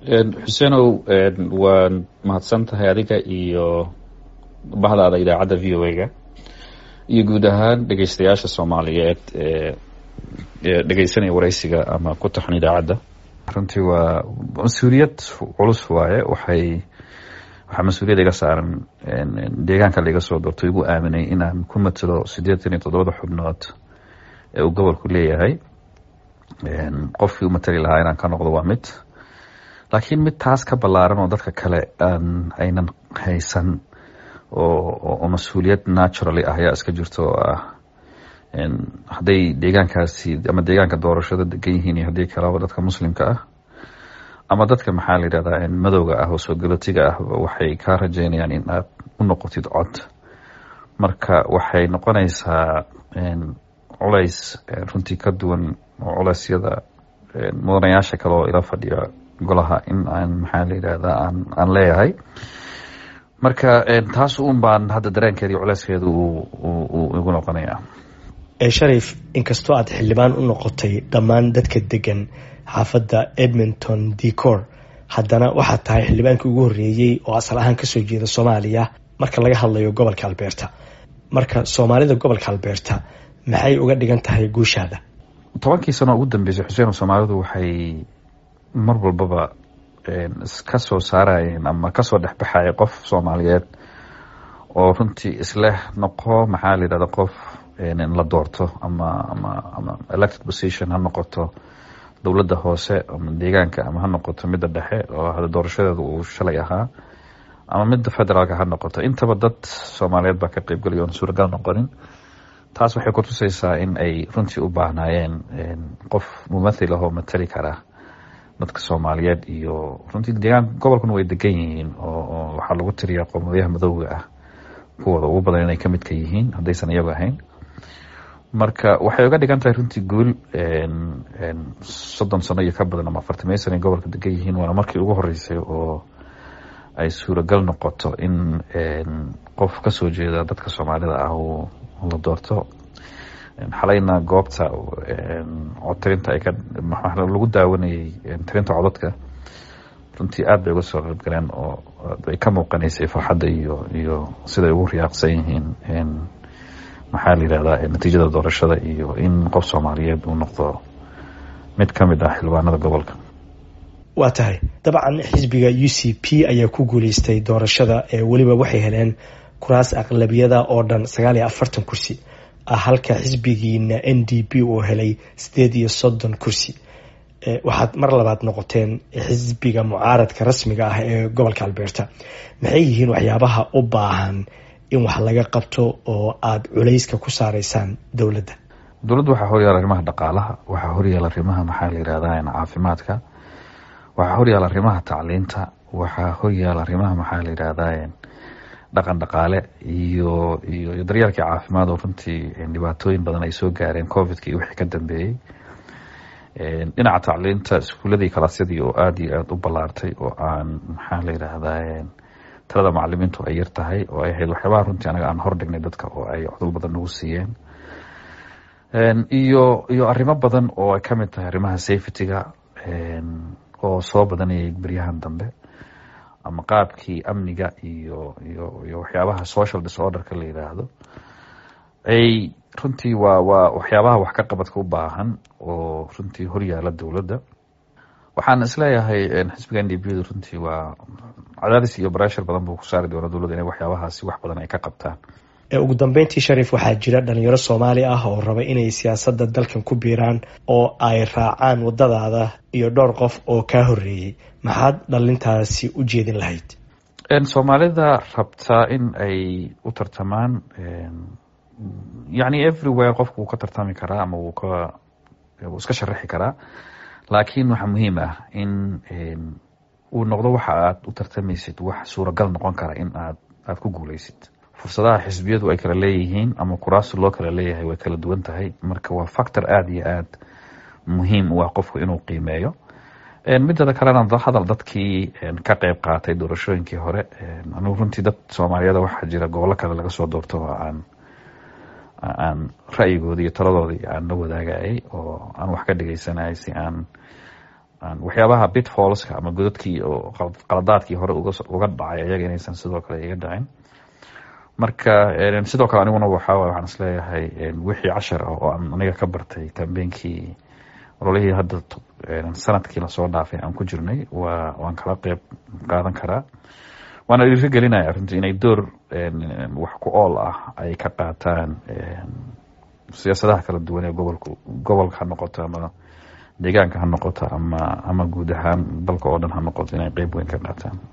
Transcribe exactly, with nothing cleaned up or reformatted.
xuseenow waan mahadsan tahay adiga iyo bahdaada idaacadda v o a-ga iyo guud ahaan dhegeystayaasha soomaaliyeed ee dhegeysanaya wareysiga ama ku taxan idaacadda. runtii waa mas-uuliyad culus waaye. waxay waxaa mas-uuliyad iga saaran deegaanka laiga soo doorto igu aaminay inaan ku matalo siddeetan iyo toddobada xubnood ee uu gobolku leeyahay. qofkii u matali lahaa inaan ka noqdo waa mid, laakiin mid taas ka ballaaran oo dadka kale aan aynan haysan oo mas-uuliyad naturally ah ayaa iska jirto oo ah hadday deegaankaasi ama deegaanka doorashada degan yihiin iyo haddii kalaba dadka muslimka ah ama dadka maxaa la yidhahdaa madowga ah oo soo galootiga ah waxay kaa rajeynayaan in aad u noqotid cod. marka waxay noqonaysaa culays runtii ka duwan oo culeysyada mudanayaasha kale oo ila fadhiya golaha in aan maxaa la yidhahdaa aan aan leeyahay. marka taas un baan hadda dareenkeeda iyo culeyskeeda uu igu noqonaya. sharif, inkastoo aad xildhibaan u noqotay dhammaan dadka degan xaafadda edmonton decor, haddana waxaad tahay xildhibaankii ugu horreeyey oo asal ahaan kasoo jeeda soomaaliya marka laga hadlayo gobolka alberta. marka soomaalida gobolka alberta maxay uga dhigan tahay guushaada? tobankii sano ugu dambeysay xuseen, soomaalidu waxay mar walbaba iska soo saarayeen ama kasoo dhexbaxaya qof soomaaliyeed oo runtii isleh noqo maxaa la yidhahda qof la doorto ama ama ama elected position ha noqoto dowladda hoose ama deegaanka ama ha noqoto midda dhexe oo hada doorashadeeda uu shalay ahaa ama midda federaalka ha noqoto. intaba dad soomaaliyeed baa ka qeybgalaya oon suuragal noqonin. taas waxay ku tusaysaa in ay runtii u baahnaayeen qof mumathil ah oo matali kara dadka soomaaliyeed iyo runtii deegaan gobolkuna way degan yihiin oo waxaa lagu tiriyaa qowmiyadaha madowga ah kuwooda ugu badan inay kamid ka yihiin haddaysan iyagu ahayn. marka waxay uga dhigan tahay runtii guul soddon sano iyo ka badan ama afartamey sano ay gobolka degan yihiin. waana markii ugu horeysay oo ay suuragal noqoto in qof kasoo jeeda dadka soomaalida ah uu la doorto. xalayna goobta codtirinta ay ka lagu daawanayay tirinta codadka runtii aad bay uga soo qayb galeen oo ay ka muuqanaysay farxadda iyo iyo siday ugu riyaaqsan yihiin maxaa la yidhahdaa natiijada doorashada iyo in qof soomaaliyeed uu noqdo mid ka mid ah xildhibaanada gobolka. waa tahay dabcan xisbiga u c p ayaa ku guuleystay doorashada ee weliba waxay heleen kuraas aqlabiyada oo dhan sagaal iyo afartan kursi ah, halka xisbigiina n d p uu helay sideed iyo soddon kursi. waxaad mar labaad noqoteen xisbiga mucaaradka rasmiga ah ee gobolka alberta. maxay yihiin waxyaabaha u baahan in wax laga qabto oo aada culayska ku saaraysaan dowladda? dowladda waxaa horyaala arrimaha dhaqaalaha, waxaa horyaala arrimaha maxaa la yidhahdaa caafimaadka, waxaa horyaala arrimaha tacliinta, waxaa horyaala arrimaha maxaa la yidhahdaa dhaqan dhaqaale iyo iyo daryeelkii caafimaad oo runtii dhibaatooyin badan ay soo gaareen covidka iyo wixii ka dambeeyey. dhinaca tacliinta iskuuladii kalaasyadii oo aada iyo aada u ballaartay oo aan maxaa la yidhaahdaa talada macalimiintu ay yar tahay oo ay ahayd waxyaabaha runtii anaga aan hordhignay dadka oo ay codol badan nagu siiyeen. iyo iyo arrimo badan oo ay kamid tahay arrimaha safetyga oo soo badanayay beryahan dambe ama qaabkii amniga iyo iyo iyo waxyaabaha social disorderka la yidhaahdo. ay runtii waa waa waxyaabaha wax ka qabadka u baahan oo runtii horyaala dowladda. waxaan isleeyahay xisbiga n d p da runtii waa cadaadis iyo breshar badan buu ku saari doona dowladda inay waxyaabahaasi wax badan ay ka qabtaan. ugu dambeyntii sharif, waxaa jira dhalinyaro soomaali ah oo raba inay siyaasadda dalkan ku biiraan oo ay raacaan wadadaada iyo dhowr qof oo kaa horeeyey. maxaad dhalintaasi u jeedin lahayd? soomaalida rabta in ay u tartamaan yani everywhere qofku wuu ka tartami karaa ama wuu ka wuu iska sharaxi karaa, laakiin waxaa muhiim ah in uu noqdo waxa aad u tartamaysid wax suuragal noqon kara in aad aad ku guuleysid. fursadaha xisbiyadu ay kala leeyihiin ama kuraasi loo kala leeyahay way kala duwan tahay. marka waa factor aada iyo aada muhiim u ah qofku inuu qiimeeyo. midada kalena hadal dadkii ka qeyb qaatay doorashooyinkii hore, anugu runtii dad soomaaliyada waxaa jira gobollo kale laga soo doorto oo aan aan ra'yigooda iyo taladooda aan la wadaagayay oo aan wax ka dhegeysanayay si aan waxyaabaha pitfallska ama godadkii oo qaladaadkii hore uga dhacay iyaga inaysan sidoo kale iga dhacin. marka sidoo kale aniguna waxaa waay waxaan isleeyahay wixii cashar ah oo aan aniga ka bartay kambeenkii ololihii hadda sanadkii lasoo dhaafay aan ku jirnay waa waan kala qeyb qaadan karaa. waana dhiiri gelinaya arrintu inay door wax ku ool ah ay ka qaataan siyaasadaha kala duwan ee gobolka gobolka ha noqoto ama deegaanka ha noqoto ama ama guud ahaan dalka oo dhan ha noqoto inay qeyb weyn ka qaataan.